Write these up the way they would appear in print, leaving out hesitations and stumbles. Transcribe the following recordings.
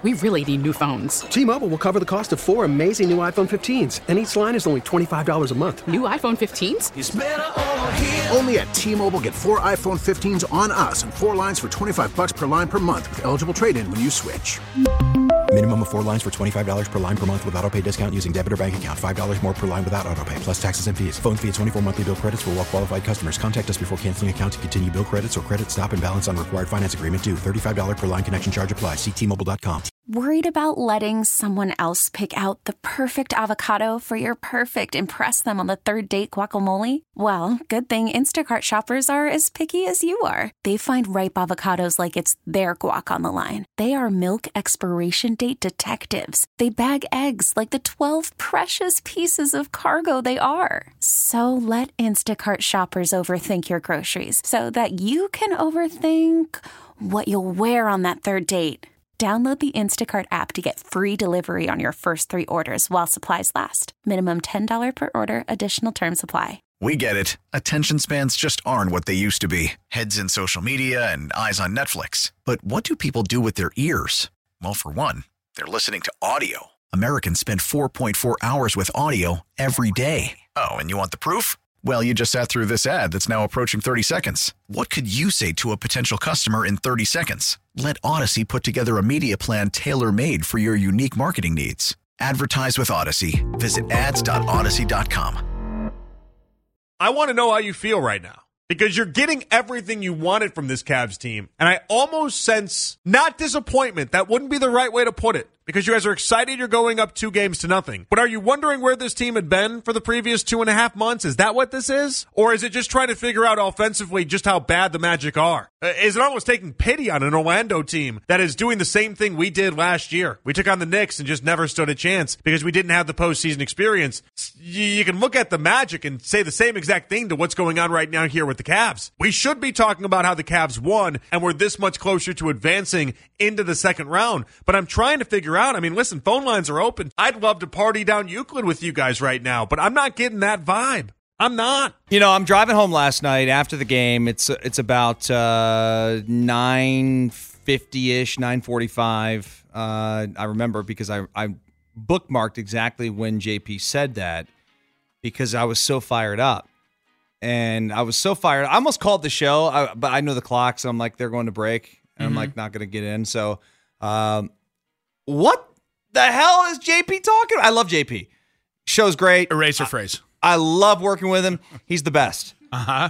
We really need new phones. T-Mobile will cover the cost of 4 amazing new iPhone 15s, and each line is only $25 a month. New iPhone 15s? It's better over here. Only at T-Mobile, get 4 iPhone 15s on us and 4 lines for $25 per line per month with eligible trade-in when you switch. Minimum of 4 lines for $25 per line per month with autopay discount using debit or bank account. $5 more per line without autopay, plus taxes and fees. Phone fee at 24 monthly bill credits for well-qualified customers. Contact us before canceling account to continue bill credits or credit stop and balance on required finance agreement due. $35 per line connection charge applies. See T-Mobile.com. Worried about letting someone else pick out the perfect avocado for your perfect impress them on the third date guacamole? Well, good thing Instacart shoppers are as picky as you are. They find ripe avocados like it's their guac on the line. They are milk expiration date detectives. They bag eggs like the 12 precious pieces of cargo they are. So let Instacart shoppers overthink your groceries so that you can overthink what you'll wear on that third date. Download the Instacart app to get free delivery on your first 3 orders while supplies last. Minimum $10 per order. Additional terms apply. We get it. Attention spans just aren't what they used to be. Heads in social media and eyes on Netflix. But what do people do with their ears? Well, for one, they're listening to audio. Americans spend 4.4 hours with audio every day. Oh, and you want the proof? Well, you just sat through this ad that's now approaching 30 seconds. What could you say to a potential customer in 30 seconds? Let Odyssey put together a media plan tailor-made for your unique marketing needs. Advertise with Odyssey. Visit ads.odyssey.com. I want to know how you feel right now, because you're getting everything you wanted from this Cavs team, and I almost sense not disappointment. That wouldn't be the right way to put it, because you guys are excited you're going up 2-0. But are you wondering where this team had been for the previous 2.5 months? Is that what this is? Or is it just trying to figure out offensively just how bad the Magic are? Is it almost taking pity on an Orlando team that is doing the same thing we did last year? We took on the Knicks and just never stood a chance because we didn't have the postseason experience. You can look at the Magic and say the same exact thing to what's going on right now here with the Cavs. We should be talking about how the Cavs won and we're this much closer to advancing into the second round. But I'm trying to figure out, I mean, listen, phone lines are open. I'd love to party down Euclid with you guys right now, but I'm not getting that vibe. I'm not. You know, I'm driving home last night after the game. It's about 9:50-ish, 9:45. I remember because I bookmarked exactly when JP said that because I was so fired up. And I was so fired. I almost called the show, but I know the clock, so I'm like, they're going to break. And I'm like, not going to get in. So what the hell is JP talking about? I love JP. Show's great. Eraser phrase. I love working with him. He's the best. Uh-huh.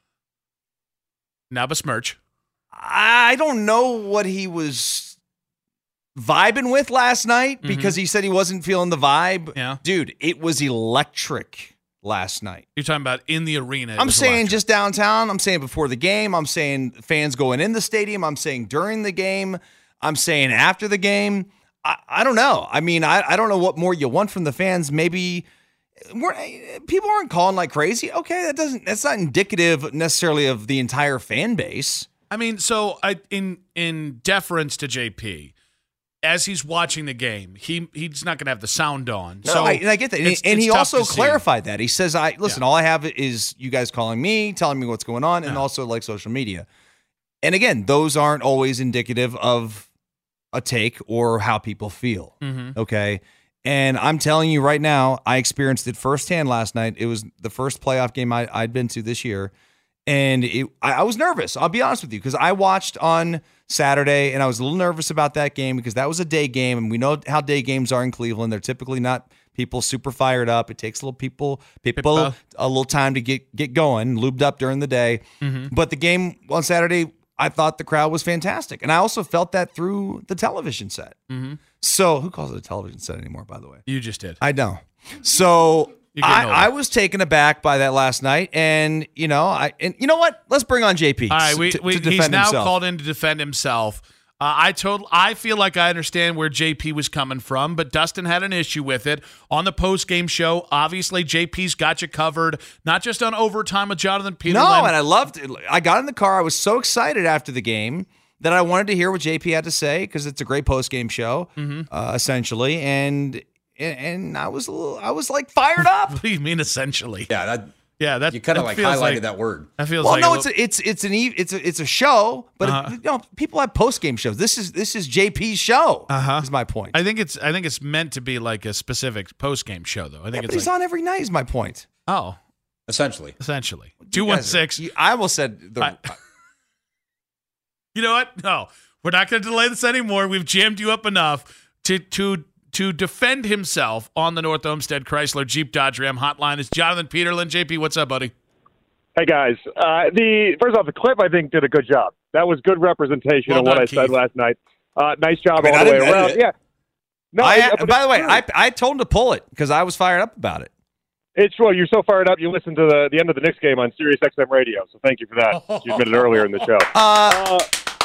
Now besmirch. I don't know what he was vibing with last night because he said he wasn't feeling the vibe. Yeah. Dude, it was electric last night. You're talking about in the arena. I'm saying just downtown. I'm saying before the game. I'm saying fans going in the stadium. I'm saying during the game. I'm saying after the game. I don't know. I mean, I don't know what more you want from the fans. Maybe people aren't calling like crazy. Okay, that's not indicative necessarily of the entire fan base. I mean, so in deference to JP, as he's watching the game, he's not going to have the sound on. No, so I get that. And he also clarified that. He says, all I have is you guys calling me, telling me what's going on, and also like social media. And again, those aren't always indicative of a take or how people feel. Okay. And I'm telling you right now, I experienced it firsthand last night. It was the first playoff game I'd been to this year. And I was nervous. I'll be honest with you, because I watched on Saturday and I was a little nervous about that game because that was a day game. And we know how day games are in Cleveland. They're typically not people super fired up. It takes people a little time to get going, lubed up during the day. But the game on Saturday, I thought the crowd was fantastic. And I also felt that through the television set. So who calls it a television set anymore, by the way? You just did. I know. So I was taken aback by that last night. And, you know what? Let's bring on JP. All right, to defend he's now himself. called in to defend himself. I feel like I understand where JP was coming from, but Dustin had an issue with it on the post-game show. Obviously, JP's got you covered, not just on overtime with Jonathan Peterlin. No, and I loved it. I got in the car. I was so excited after the game that I wanted to hear what JP had to say because it's a great post-game show, essentially. And I was like fired up. What do you mean essentially? Yeah, Yeah, that you kind of that like feels highlighted that word. That feels Well, like no, it's a show, but people have post game shows. This is JP's show. Is my point. I think it's meant to be like a specific post game show, though. I think but he's on every night. Is my point. Oh, essentially. 216. I almost said the. You know what? No, we're not going to delay this anymore. We've jammed you up enough to defend himself on the North Olmsted Chrysler Jeep Dodge Ram hotline. Is Jonathan Peterlin. JP, what's up, buddy? Hey, guys. First off, the clip, I think, did a good job. That was good representation of what I said last night. Nice job all the way around. Yeah. No, by the way, I told him to pull it because I was fired up about it. It's true. You're so fired up. You listened to the end of the Knicks game on Sirius XM radio, so thank you for that. You admitted earlier in the show.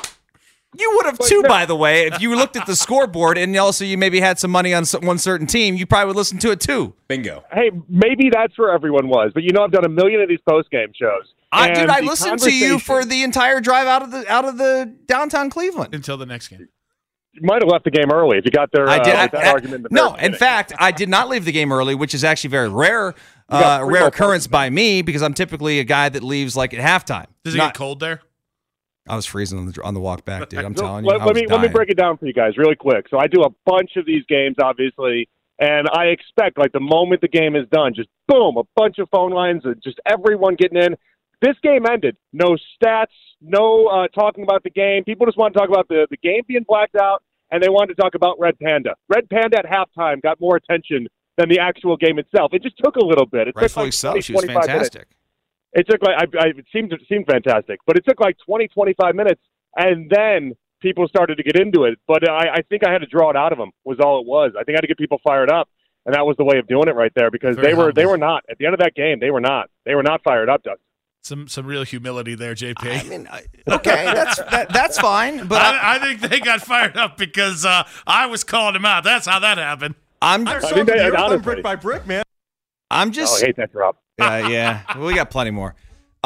You would have too, by the way, if you looked at the scoreboard and also you maybe had some money on one certain team. You probably would listen to it too. Bingo. Hey, maybe that's where everyone was, but I've done a million of these post-game shows. Dude, I listened to you for the entire drive out of the downtown Cleveland until the next game. You might have left the game early if you got there. I did. That argument. In fact, I did not leave the game early, which is actually very rare occurrence by me because I'm typically a guy that leaves like at halftime. Does it get cold there? I was freezing on the walk back, dude. I'm telling you. Let me break it down for you guys really quick. So I do a bunch of these games, obviously, and I expect like the moment the game is done, just boom, a bunch of phone lines, just everyone getting in. This game ended. No stats, no talking about the game. People just want to talk about the game being blacked out, and they wanted to talk about Red Panda. Red Panda at halftime got more attention than the actual game itself. It just took a little bit. Rightfully so. She was fantastic. Minutes. It took it seemed fantastic, but it took like 20, 25 minutes, and then people started to get into it. But I think I had to draw it out of them was all it was. I think I had to get people fired up, and that was the way of doing it right there because they were not at the end of that game. They were not fired up, Doug. Some real humility there, JP. I mean, okay, that's fine, but I think they got fired up because I was calling them out. That's how that happened. I'm brick by brick, man. I'm just. I hate that drop. Yeah. We got plenty more.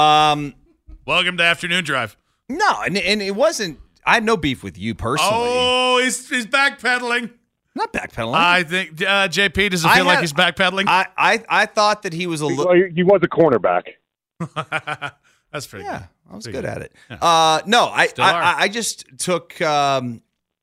Welcome to Afternoon Drive. No, and it wasn't. I had no beef with you personally. Oh, he's backpedaling. Not backpedaling. I think JP does it feel like he's backpedaling. I thought that he was a little. He was a cornerback. That's pretty. Yeah, good. I was good at it. Yeah. No, I just took. I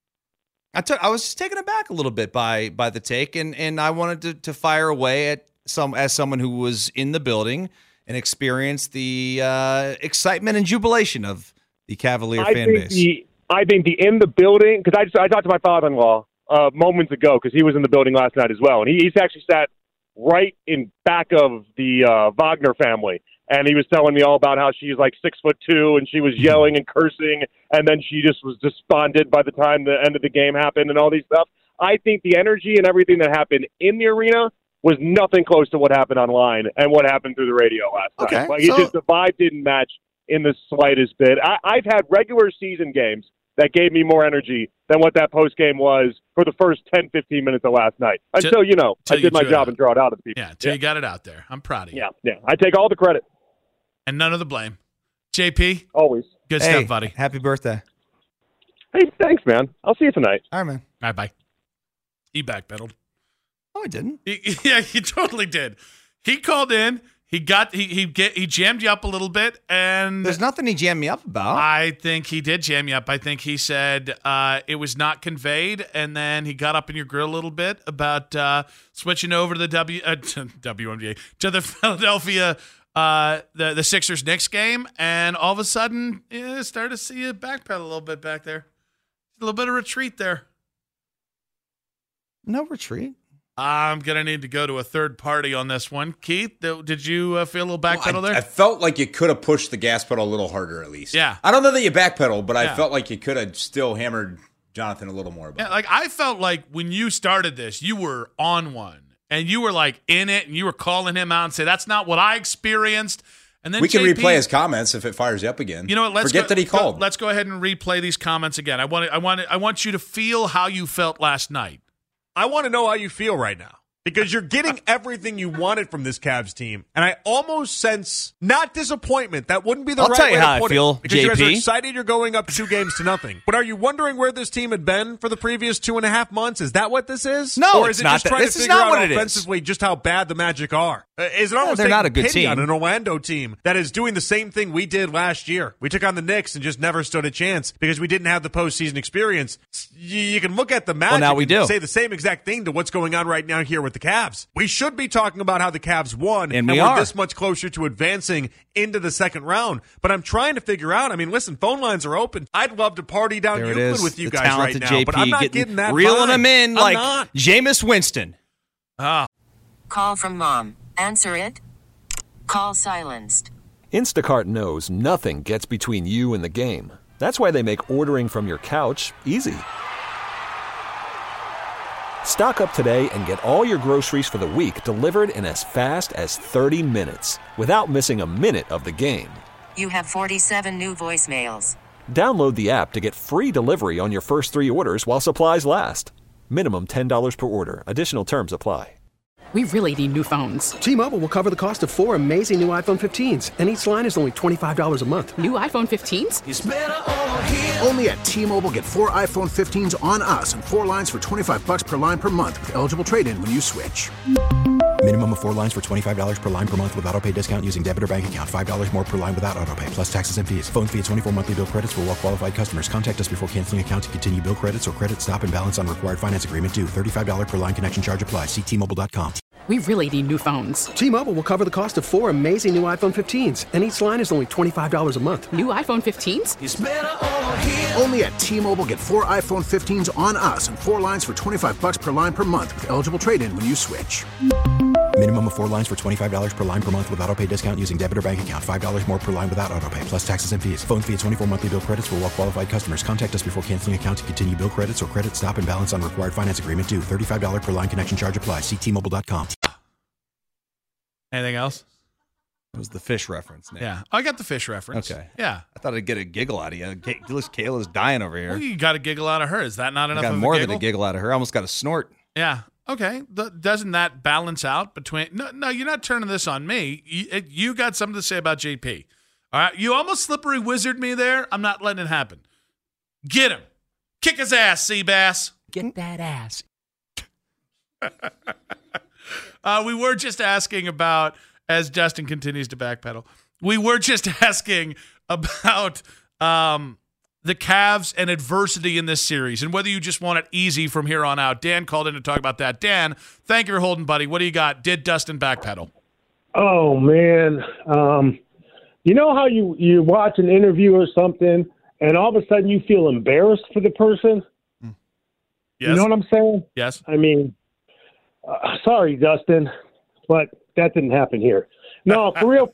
was just taken aback a little bit by the take, and I wanted to fire away at someone who was in the building and experienced the excitement and jubilation of the Cavalier fan base. I think the in the building, because I talked to my father-in-law moments ago because he was in the building last night as well, and he's actually sat right in back of the Wagner family, and he was telling me all about how she's like 6'2" and she was yelling and cursing, and then she just was despondent by the time the end of the game happened and all these stuff. I think the energy and everything that happened in the arena was nothing close to what happened online and what happened through the radio last night. Like, the vibe didn't match in the slightest bit. I've had regular season games that gave me more energy than what that post game was for the first 10, 15 minutes of last night. Until, I did my job and draw it out of the people. Yeah, until you got it out there. I'm proud of you. Yeah. I take all the credit. And none of the blame. JP? Always. Good stuff, buddy. Happy birthday. Hey, thanks, man. I'll see you tonight. All right, man. All right, bye. He backpedaled. Oh, I didn't. He totally did. He called in. He jammed you up a little bit, and there's nothing he jammed me up about. I think he did jam you up. I think he said it was not conveyed, and then he got up in your grill a little bit about switching over to the WNBA to the Philadelphia the Sixers Knicks game, and all of a sudden, started to see you backpedal a little bit back there, a little bit of retreat there. No retreat. I'm going to need to go to a third party on this one. Keith, did you feel a little backpedal there? I felt like you could have pushed the gas pedal a little harder at least. Yeah. I don't know that you backpedaled, but I felt like you could have still hammered Jonathan a little more about it. Like I felt like when you started this, you were on one and you were like in it and you were calling him out and say, that's not what I experienced. And then we can replay his comments if it fires you up again. You know what? Forget that he called. Let's go ahead and replay these comments again. I want you to feel how you felt last night. I want to know how you feel right now because you're getting everything you wanted from this Cavs team. And I almost sense not disappointment. That wouldn't be the right way to put it. Because you guys are excited you're going up 2-0. But are you wondering where this team had been for the previous 2.5 months? Is that what this is? No, or is it's it not just that. trying This to is figure not out what it is. offensively just how bad the Magic are? Is it almost they're not a good pity team on an Orlando team that is doing the same thing we did last year? We took on the Knicks and just never stood a chance because we didn't have the postseason experience. You can look at the Magic now we and do. say the same exact thing to what's going on right now here with the Cavs. We should be talking about how the Cavs won and we're are this much closer to advancing into the second round. But I'm trying to figure out, I mean, listen, phone lines are open. I'd love to party down There it Euclid is. with you The guys right talented now, JP but I'm not getting that reeling vibe. them in I'm like not. Jameis Winston. Call from mom. Answer it. Call silenced. Instacart knows nothing gets between you and the game. That's why they make ordering from your couch easy. Stock up today and get all your groceries for the week delivered in as fast as 30 minutes without missing a minute of the game. You have 47 new voicemails. Download the app to get free delivery on your first 3 orders while supplies last. Minimum $10 per order. Additional terms apply. We really need new phones. T-Mobile will cover the cost of 4 amazing new iPhone 15s, and each line is only $25 a month. New iPhone 15s? It's better over here. Only at T-Mobile, get 4 iPhone 15s on us and 4 lines for $25 per line per month with eligible trade-in when you switch. Minimum of 4 lines for $25 per line per month with autopay discount using debit or bank account. $5 more per line without autopay, plus taxes and fees. Phone fee at 24 monthly bill credits for well-qualified customers. Contact us before canceling account to continue bill credits or credit stop and balance on required finance agreement due. $35 per line connection charge applies. See T-Mobile.com. We really need new phones. T-Mobile will cover the cost of 4 amazing new iPhone 15s, and each line is only $25 a month. New iPhone 15s? It's better over here. Only at T-Mobile, get 4 iPhone 15s on us and 4 lines for $25 per line per month with eligible trade-in when you switch. Minimum of 4 lines for $25 per line per month with autopay discount using debit or bank account. $5 more per line without autopay, plus taxes and fees. Phone fee at 24 monthly bill credits for well-qualified customers. Contact us before canceling account to continue bill credits or credit stop and balance on required finance agreement due. $35 per line connection charge applies. See T-Mobile.com. Anything else? It was the fish reference, Nick. Yeah. I got the fish reference. Okay. Yeah. I thought I'd get a giggle out of you. Kayla's dying over here. Well, you got a giggle out of her. Is that not enough I got of more a than giggle? a giggle out of her. I almost got a snort. Yeah. Okay. Doesn't that balance out between... No, you're not turning this on me. You got something to say about JP. All right? You almost slippery wizard me there. I'm not letting it happen. Get him. Kick his ass, Seabass. Get that ass. We were just asking about, as Justin continues to backpedal, we were just asking about the Cavs and adversity in this series and whether you just want it easy from here on out. Dan called in to talk about that. Dan, thank you for holding, buddy. What do you got? Did Dustin backpedal? Oh, man. You know how you watch an interview or something and all of a sudden you feel embarrassed for the person? Yes. You know what I'm saying? Yes. I mean, sorry, Dustin, but that didn't happen here. No, for real.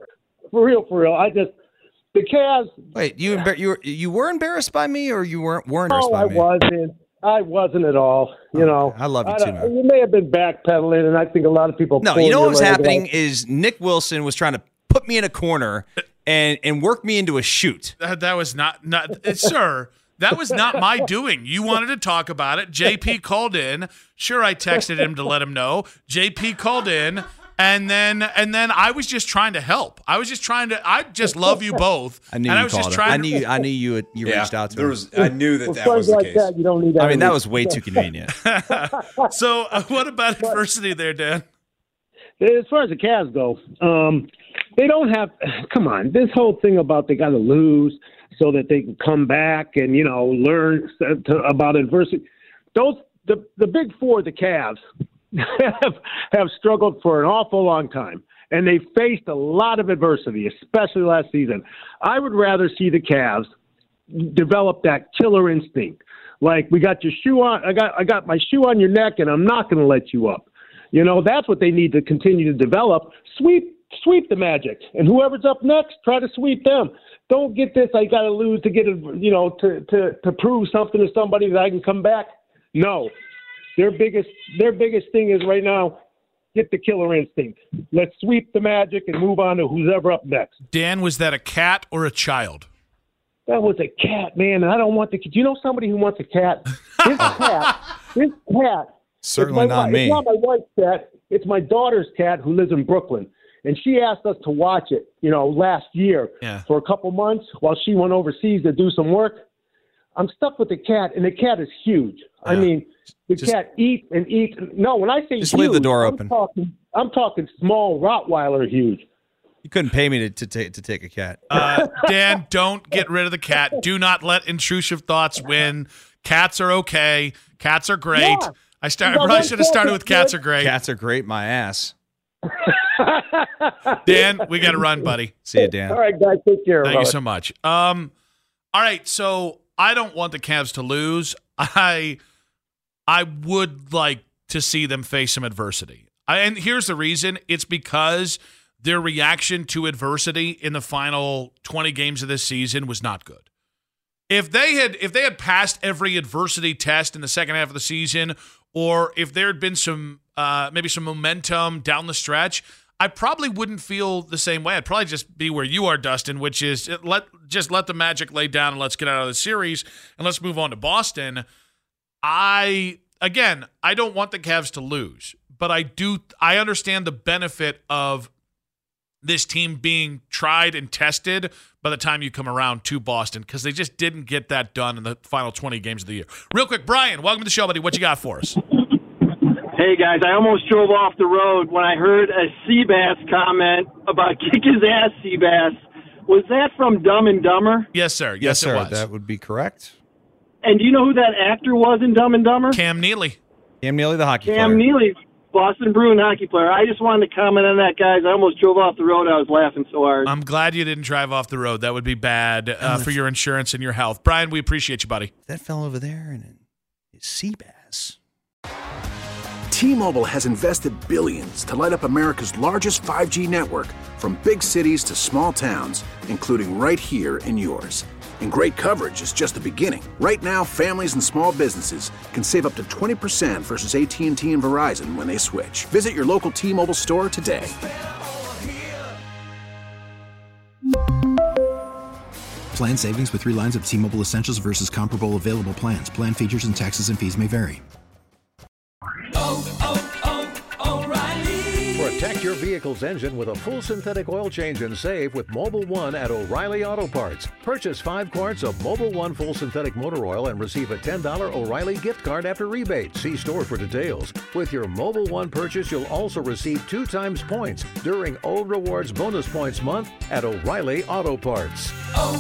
The Cavs. Wait, you were embarrassed by me, or you weren't embarrassed by me? No, I wasn't at all. You know, I love you too, man. You may have been backpedaling, and I think a lot of people. No, you know what was happening is Nick Wilson was trying to put me in a corner and work me into a shoot. That was not sir. That was not my doing. You wanted to talk about it. JP called in. Sure, I texted him to let him know. JP called in, and then I was just trying to help. I just love you both. I knew you called him. I knew you reached out to him. I knew that was the case. That, you don't need that. I mean, that was way too convenient. So, what about adversity there, Dan? As far as the Cavs go, they don't have. Come on, this whole thing about they got to lose so that they can come back and learn about adversity. The big four, the Cavs, have struggled for an awful long time, and they faced a lot of adversity, especially last season. I would rather see the Cavs develop that killer instinct, like we got your shoe on. I got my shoe on your neck, and I'm not going to let you up. That's what they need to continue to develop. Sweep the Magic, and whoever's up next, try to sweep them. Don't get this. I got to lose to get to prove something to somebody that I can come back. No, their biggest thing is right now, get the killer instinct. Let's sweep the Magic and move on to who's ever up next. Dan, was that a cat or a child? That was a cat, man. And I don't want the. Do you know somebody who wants a cat? This cat Certainly not me. It's not my wife's cat. It's my daughter's cat who lives in Brooklyn. And she asked us to watch it, last year for a couple months while she went overseas to do some work. I'm stuck with the cat, and the cat is huge. I mean, the cat eats and eats. No, when I say just huge, leave the door open. I'm talking small Rottweiler huge. You couldn't pay me to take a cat. Dan, don't get rid of the cat. Do not let intrusive thoughts win. Cats are okay. Cats are great. Yeah. I probably should have started with cats are great. Cats are great, my ass. Dan, we got to run, buddy. See you, Dan. All right, guys, take care. Thank you so much. All right, so I don't want the Cavs to lose. I would like to see them face some adversity. And here's the reason. It's because their reaction to adversity in the final 20 games of this season was not good. If they had passed every adversity test in the second half of the season, or if there had been some maybe some momentum down the stretch, I probably wouldn't feel the same way. I'd probably just be where you are, Dustin, which is let the Magic lay down and let's get out of the series and let's move on to Boston. I don't want the Cavs to lose, but I understand the benefit of this team being tried and tested by the time you come around to Boston, because they just didn't get that done in the final 20 games of the year. Real quick, Brian, welcome to the show, buddy. What you got for us? Hey, guys, I almost drove off the road when I heard a Seabass comment about kick his ass, Seabass. Was that from Dumb and Dumber? Yes, sir. Yes, sir. It was. That would be correct. And do you know who that actor was in Dumb and Dumber? Cam Neely. Cam Neely, the hockey player. Cam Neely, Boston Bruin hockey player. I just wanted to comment on that, guys. I almost drove off the road. I was laughing so hard. I'm glad you didn't drive off the road. That would be bad for your insurance and your health. Brian, we appreciate you, buddy. That fell over there and it's Seabass. T-Mobile has invested billions to light up America's largest 5G network, from big cities to small towns, including right here in yours. And great coverage is just the beginning. Right now, families and small businesses can save up to 20% versus AT&T and Verizon when they switch. Visit your local T-Mobile store today. Plan savings with 3 lines of T-Mobile Essentials versus comparable available plans. Plan features and taxes and fees may vary. Protect your vehicle's engine with a full synthetic oil change and save with Mobil 1 at O'Reilly Auto Parts. Purchase 5 quarts of Mobil 1 full synthetic motor oil and receive a $10 O'Reilly gift card after rebate. See store for details. With your Mobil 1 purchase, you'll also receive 2 times points during O Rewards Bonus Points Month at O'Reilly Auto Parts.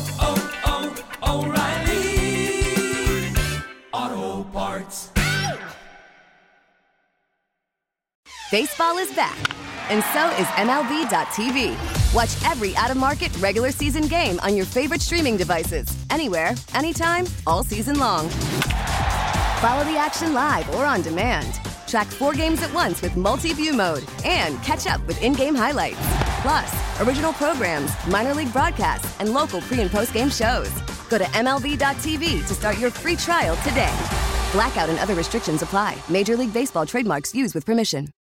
O'Reilly Auto Parts. Baseball is back, and so is MLB.tv. Watch every out-of-market regular season game on your favorite streaming devices, anywhere, anytime, all season long. Follow the action live or on demand. Track 4 games at once with multi-view mode and catch up with in-game highlights. Plus, original programs, minor league broadcasts, and local pre- and post-game shows. Go to MLB.tv to start your free trial today. Blackout and other restrictions apply. Major League Baseball trademarks used with permission.